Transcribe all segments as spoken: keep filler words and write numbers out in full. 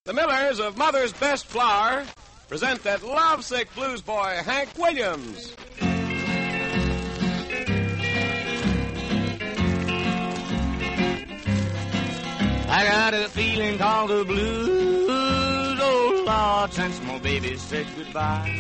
The Millers of Mother's Best Flour present that lovesick blues boy, Hank Williams. I got a feeling called the blues, oh Lord, since my baby said goodbye.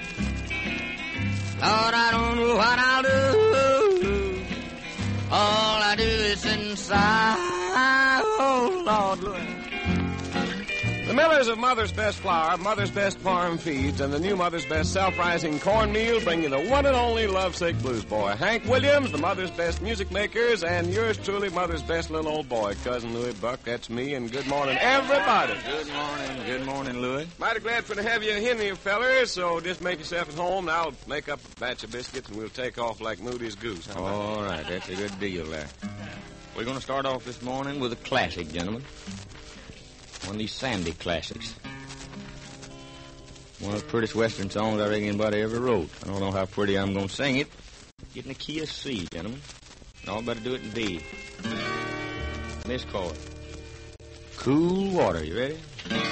Lord, I don't know what I'll do. All I do is sit and sigh. Oh Lord, Lord. The Millers of Mother's Best Flour, Mother's Best Farm Feeds, and the new Mother's Best Self-Rising Cornmeal bring you the one and only lovesick blues boy, Hank Williams, the Mother's Best Music Makers, and yours truly, Mother's Best little old boy, Cousin Louis Buck. That's me, and good morning, everybody. Good morning, good morning, Louis. Mighty glad for to have you in here, fellers, so just make yourself at home, and I'll make up a batch of biscuits, and we'll take off like Moody's goose. How about All right, that's a good deal there. We're going to start off this morning with a classic, gentlemen. One of these Sandy classics. One of the prettiest Western songs I reckon anybody ever wrote. I don't know how pretty I'm going to sing it. Get in the key of C, gentlemen. Y'all better do it in D. This chord. Cool water. You ready?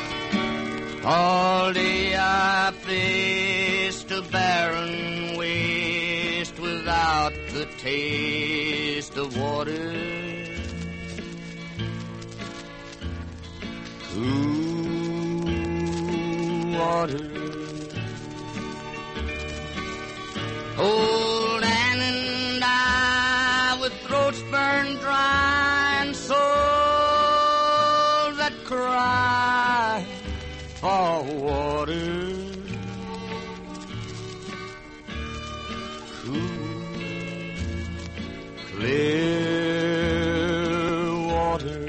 All day I faced a barren waste without the taste of water. Cool water. Old Ann and I, with throats burned dry and souls that cry for water. Cool, clear water.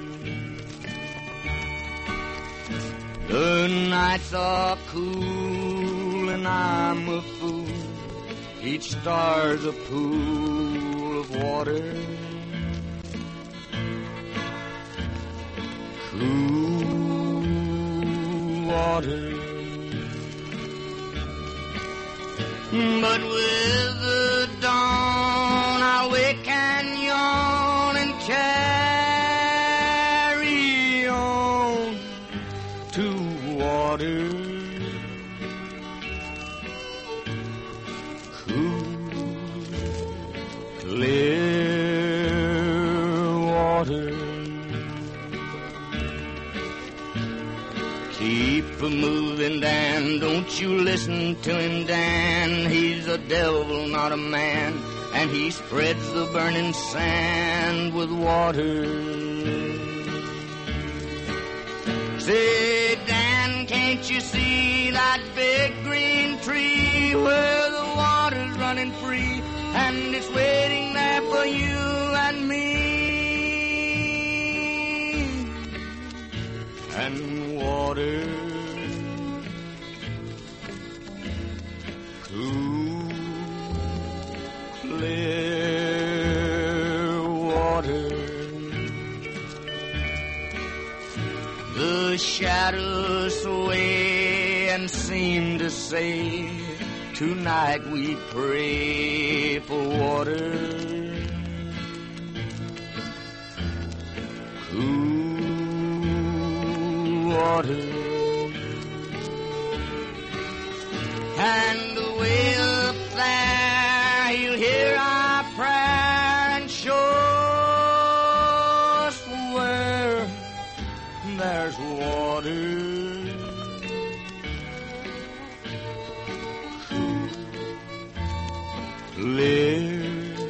The nights are cool and I'm a fool. Each star's a pool of water. Cool water. But with the dawn I'll wake and yawn and carry on to water. Cool, clear water. Keep a-moving, Dan, don't you listen to him, Dan. He's a devil, not a man, and he spreads the burning sand with water. Say, Dan, can't you see that big green tree where the water's running free and it's waiting there for you and me? And water, cool, clear water. The shadows sway and seem to say, tonight we pray for water. Cool water. And way up there you'll hear our prayer and show us where there's water. Clear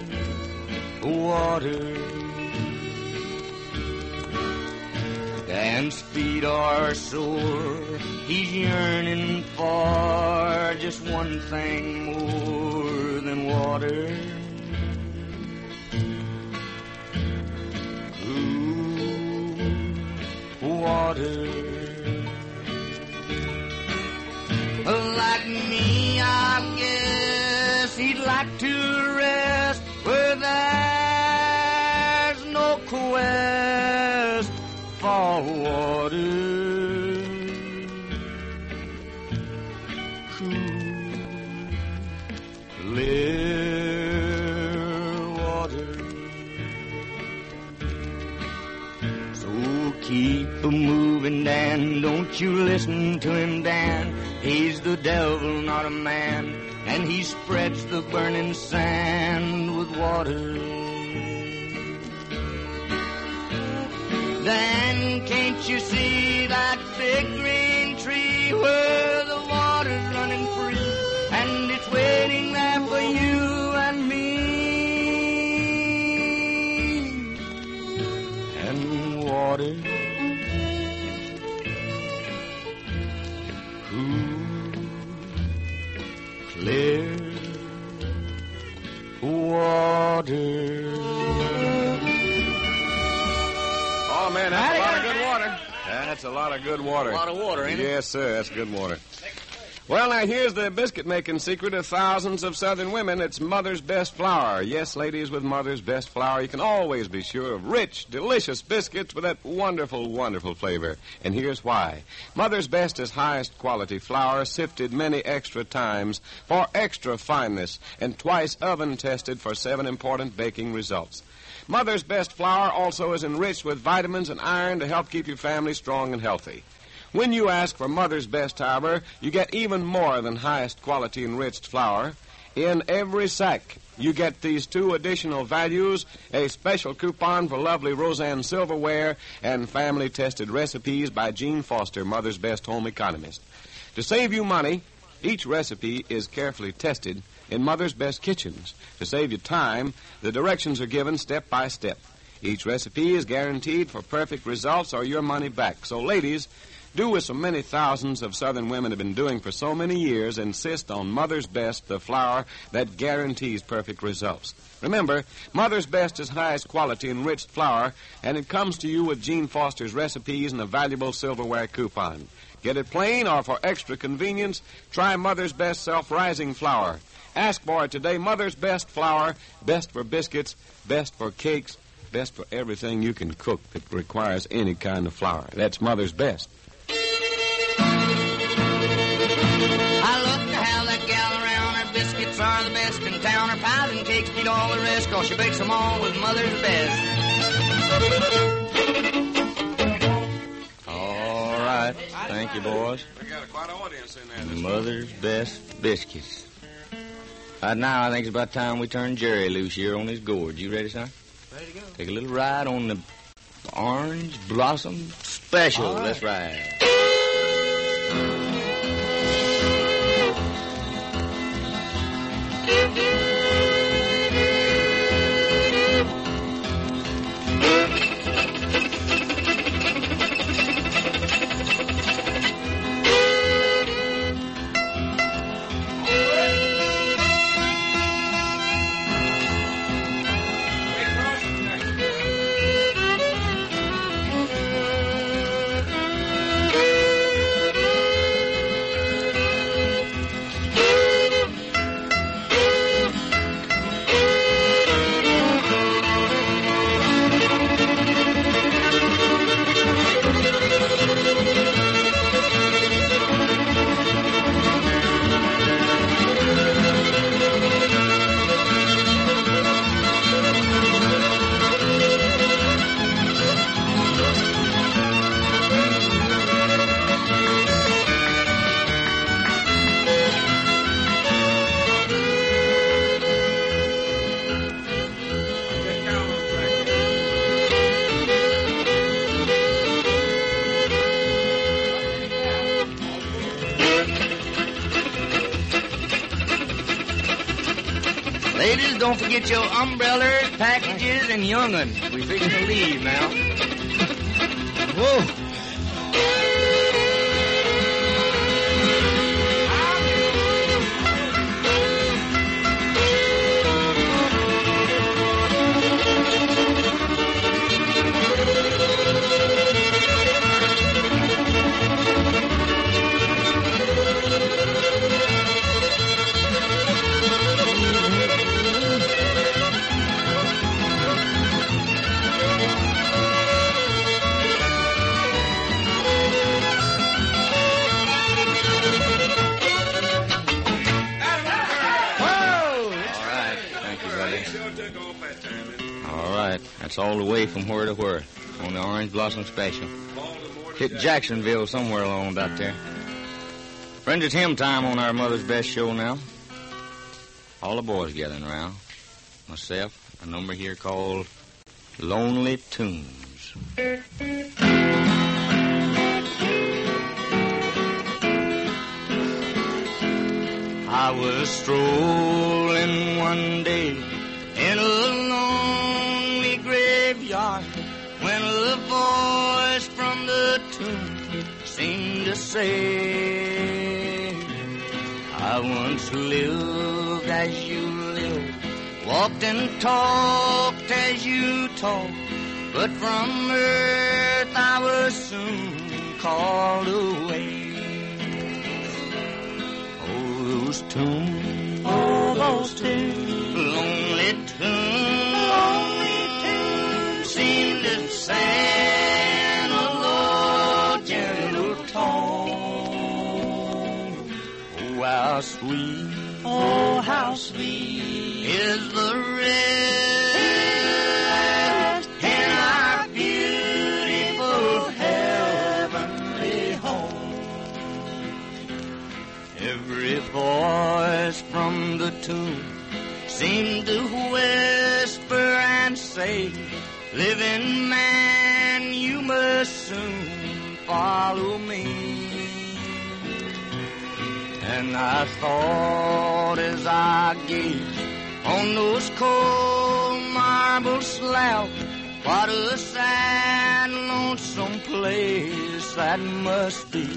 water. Dan's feet are sore. He's yearning for just one thing more than water. Cool water. Like me, I guess he'd like to rest where there's no quest for water. Cool, clear water. So Keep a-moving, Dan, don't you listen to him, Dan. He's the devil, not a man, and he spreads the burning sand with water. Dan, can't you see that big green tree where the water's running free, and it's waiting there for you and me? And water, clear water. Oh, man, that's a lot of good water. That's a lot of good water. A lot of water, ain't it? Yes, sir, that's good water. Well, now, here's the biscuit-making secret of thousands of Southern women. It's Mother's Best Flour. Yes, ladies, with Mother's Best Flour, you can always be sure of rich, delicious biscuits with that wonderful, wonderful flavor. And here's why. Mother's Best is highest quality flour, sifted many extra times for extra fineness, and twice oven-tested for seven important baking results. Mother's Best Flour also is enriched with vitamins and iron to help keep your family strong and healthy. When you ask for Mother's Best, however, you get even more than highest quality enriched flour. In every sack, you get these two additional values, a special coupon for lovely Roseanne silverware, and family-tested recipes by Gene Foster, Mother's Best home economist. To save you money, each recipe is carefully tested in Mother's Best kitchens. To save you time, the directions are given step by step. Each recipe is guaranteed for perfect results or your money back. So, ladies, do as so many thousands of Southern women have been doing for so many years, insist on Mother's Best, the flour that guarantees perfect results. Remember, Mother's Best is highest quality enriched flour, and it comes to you with Gene Foster's recipes and a valuable silverware coupon. Get it plain or for extra convenience, try Mother's Best self-rising flour. Ask for it today. Mother's Best flour, best for biscuits, best for cakes, best for everything you can cook that requires any kind of flour. That's Mother's Best. I love to have that gal around. Her biscuits are the best in town. Her pies and cakes beat all the rest, 'cause she bakes them all with Mother's Best. All right. Thank you, boys. We got a quite an audience in there. Mother's Best biscuits. Right now, I think it's about time we turn Jerry loose here on his gorge. You ready, son? Ready to go. Take a little ride on the Orange Blossom Special. Right. Let's ride. Ladies, don't forget your umbrellas, packages, and young'uns. We fixing to leave now. Whoa. That's all the way from where to where. on the Orange Blossom Special. Hit Jacksonville somewhere along about there. Friends, it's hymn time on our Mother's Best show now. All the boys gathering around. Myself, a number here called Lonely Tunes. I was strolling one day in a lonely graveyard when a voice from the tomb seemed to say, I once lived as you lived, walked and talked as you talked, but from earth I was soon called away. Oh, those tunes, oh, those tunes, lonely tunes, lonely tunes, seem to sing a low, gentle tone. Oh, how sweet, oh, how sweet is the rest in our beautiful heavenly home. Every voice from the tomb seemed to whisper and say, living man, you must soon follow me. And I thought as I gazed on those cold marble slabs, what a sad, lonesome place that must be.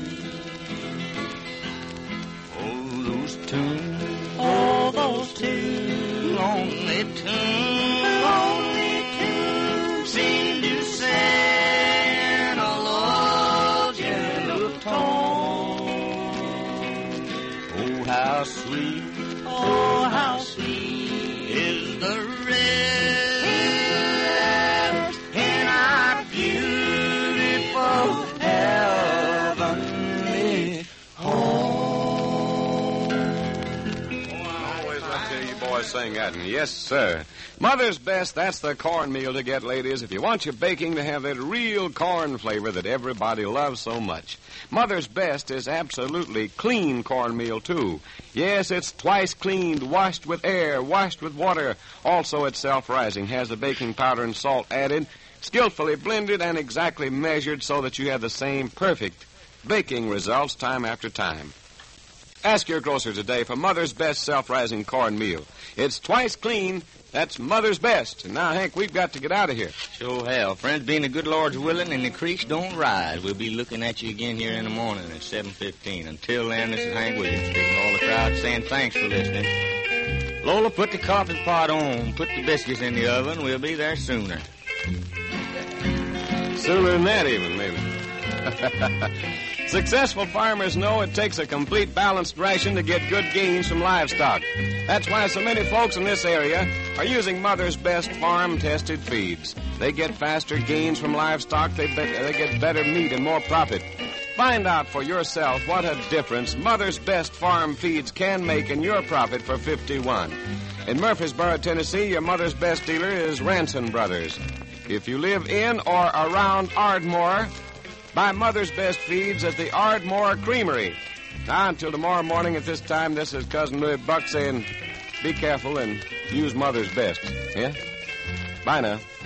Oh, those tunes, oh, those tunes, lonely tunes, lonely tunes, seem to sing a low, gentle tone. Oh, how sweet, oh, how sweet is the rest in our beautiful heavenly home. Always up to you boys sing that, and yes, sir. Mother's Best, that's the cornmeal to get, ladies, if you want your baking to have that real corn flavor that everybody loves so much. Mother's Best is absolutely clean cornmeal, too. Yes, it's twice cleaned, washed with air, washed with water. Also, it's self-rising, has the baking powder and salt added, skillfully blended and exactly measured so that you have the same perfect baking results time after time. Ask your grocer today for Mother's Best self-rising cornmeal. It's twice clean. That's Mother's Best. And now, Hank, we've got to get out of here. Sure have. Friends, being the good Lord's willing and the creeks don't rise, we'll be looking at you again here in the morning at seven fifteen. Until then, this is Hank Williams speaking to all the crowd saying thanks for listening. Lola, put the coffee pot on. Put the biscuits in the oven. We'll be there sooner. Sooner than that, even, maybe. Successful farmers know it takes a complete balanced ration to get good gains from livestock. That's why so many folks in this area are using Mother's Best farm-tested feeds. They get faster gains from livestock, they, be- they get better meat and more profit. Find out for yourself what a difference Mother's Best farm feeds can make in your profit for fifty-one. In Murfreesboro, Tennessee, your Mother's Best dealer is Ranson Brothers. If you live in or around Ardmore, buy Mother's Best feeds at the Ardmore Creamery. Now, until tomorrow morning at this time, this is Cousin Louis Buck saying, be careful and use Mother's Best. Yeah? Bye now.